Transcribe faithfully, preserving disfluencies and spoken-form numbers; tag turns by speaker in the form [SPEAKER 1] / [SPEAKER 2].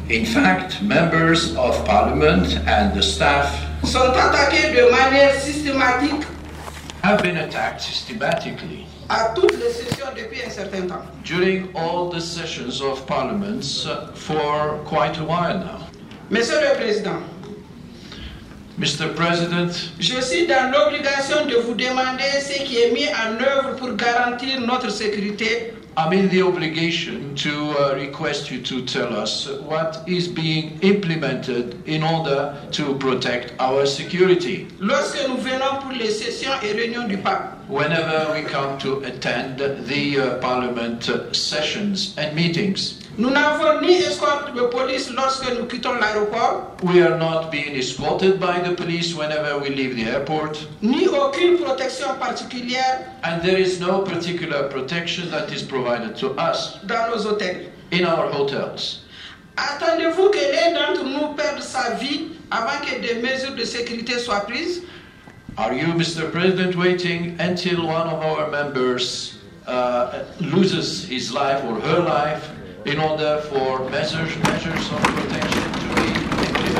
[SPEAKER 1] In fact, members of parliament and the staff
[SPEAKER 2] sont attaqués de manière systématique
[SPEAKER 1] have been attacked systematically
[SPEAKER 2] à toutes les sessions depuis un certain temps.
[SPEAKER 1] during all the sessions of parliaments uh, for quite a while now.
[SPEAKER 2] Monsieur le Président,
[SPEAKER 1] Mister President,
[SPEAKER 2] je suis dans l'obligation de vous demander ce qui est mis en œuvre pour garantir notre sécurité.
[SPEAKER 1] I'm in the obligation to uh, request you to tell us what is being implemented in order to protect our security.
[SPEAKER 2] Lorsque nous venons pour les sessions et réunions du Parlement,
[SPEAKER 1] Whenever we come to attend the uh, parliament uh, sessions and meetings,
[SPEAKER 2] nous n'avons ni escorte de police lorsque nous quittons l'aéroport,
[SPEAKER 1] we are not being escorted by the police whenever we leave the airport,
[SPEAKER 2] ni aucune protection particulière
[SPEAKER 1] and there is no particular protection that is provided to us
[SPEAKER 2] dans nos hôtels.
[SPEAKER 1] in our hotels.
[SPEAKER 2] Attendez-vous que l'un d'entre nous perde sa vie avant que des mesures de sécurité soient prises?
[SPEAKER 1] Are you, Mister President, waiting until one of our members uh, loses his life or her life in order for measures, measures of protection to be